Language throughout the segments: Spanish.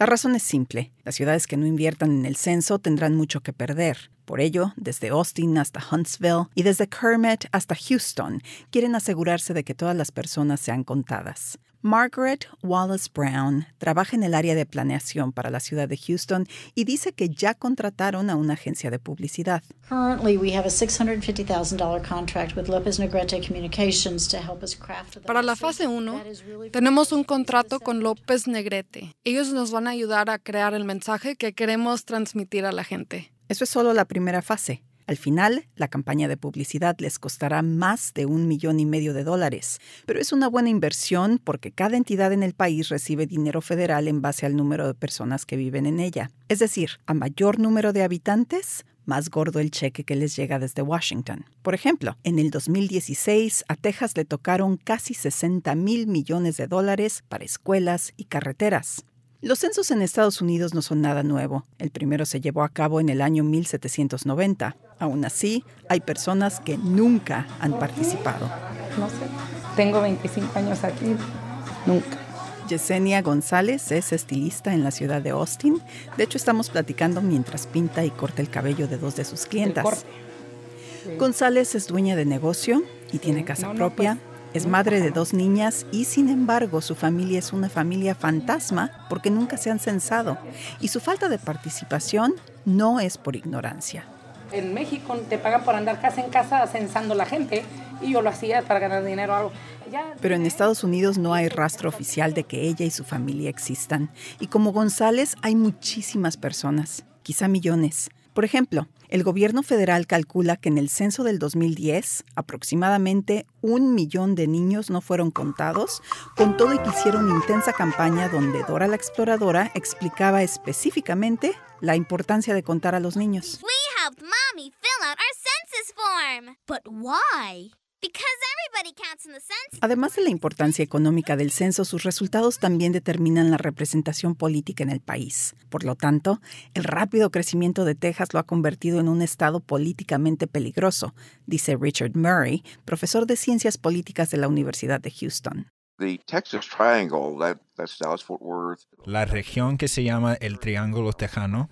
La razón es simple. Las ciudades que no inviertan en el censo tendrán mucho que perder. Por ello, desde Austin hasta Huntsville y desde Kermit hasta Houston, quieren asegurarse de que todas las personas sean contadas. Margaret Wallace Brown trabaja en el área de planeación para la ciudad de Houston y dice que ya contrataron a una agencia de publicidad. Currently, we have a $650,000 contract with Lopez Negrete Communications to help us craft the Para la fase 1, tenemos un contrato con López Negrete. Ellos nos van a ayudar a crear el mensaje que queremos transmitir a la gente. Eso es solo la primera fase. Al final, la campaña de publicidad les costará más de $1,5 millones, pero es una buena inversión porque cada entidad en el país recibe dinero federal en base al número de personas que viven en ella. Es decir, a mayor número de habitantes, más gordo el cheque que les llega desde Washington. Por ejemplo, en el 2016 a Texas le tocaron casi $60,000 millones para escuelas y carreteras. Los censos en Estados Unidos no son nada nuevo. El primero se llevó a cabo en el año 1790. Aún así, hay personas que nunca han participado. No sé, tengo 25 años aquí, nunca. Yesenia González es estilista en la ciudad de Austin. De hecho, estamos platicando mientras pinta y corta el cabello de 2 de sus clientas. Sí. González es dueña de negocio y tiene casa propia. Es madre de 2 niñas y, sin embargo, su familia es una familia fantasma porque nunca se han censado. Y su falta de participación no es por ignorancia. En México te pagan por andar casa en casa censando la gente y yo lo hacía para ganar dinero o algo. Pero en Estados Unidos no hay rastro oficial de que ella y su familia existan. Y como González hay muchísimas personas, quizá millones. Por ejemplo, el gobierno federal calcula que en el censo del 2010, aproximadamente 1 millón de niños no fueron contados, con todo y que hicieron una intensa campaña donde Dora la Exploradora explicaba específicamente la importancia de contar a los niños. We helped Mommy fill out our census form. But why? Because everybody counts in the census. Además de la importancia económica del censo, sus resultados también determinan la representación política en el país. Por lo tanto, el rápido crecimiento de Texas lo ha convertido en un estado políticamente peligroso, dice Richard Murray, profesor de Ciencias Políticas de la Universidad de Houston. The Texas Triangle, that's Dallas-Fort Worth. La región que se llama el Triángulo Tejano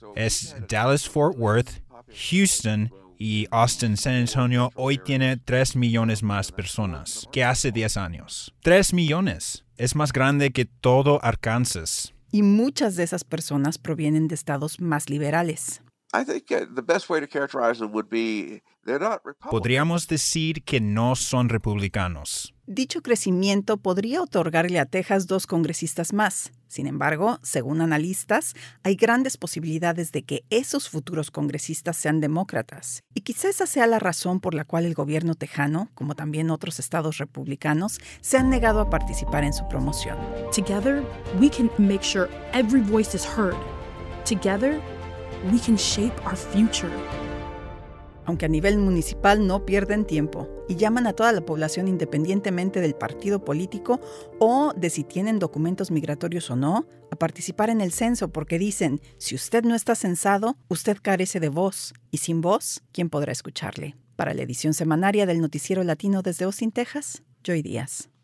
es Dallas-Fort Worth, Houston y Austin-San Antonio. Hoy tiene 3 millones más personas que hace 10 años. 3 millones. Es más grande que todo Arkansas. Y muchas de esas personas provienen de estados más liberales. I think the best way to characterize them would be they're not Republicans. Podríamos decir que no son republicanos. Dicho crecimiento podría otorgarle a Texas 2 congresistas más. Sin embargo, según analistas, hay grandes posibilidades de que esos futuros congresistas sean demócratas. Y quizá esa sea la razón por la cual el gobierno tejano, como también otros estados republicanos, se han negado a participar en su promoción. Together, we can make sure every voice is heard. Together, we can shape our future. Aunque a nivel municipal no pierden tiempo y llaman a toda la población independientemente del partido político o de si tienen documentos migratorios o no, a participar en el censo porque dicen, si usted no está censado, usted carece de voz y sin voz, ¿quién podrá escucharle? Para la edición semanaria del Noticiero Latino desde Austin, Texas, Joy Díaz.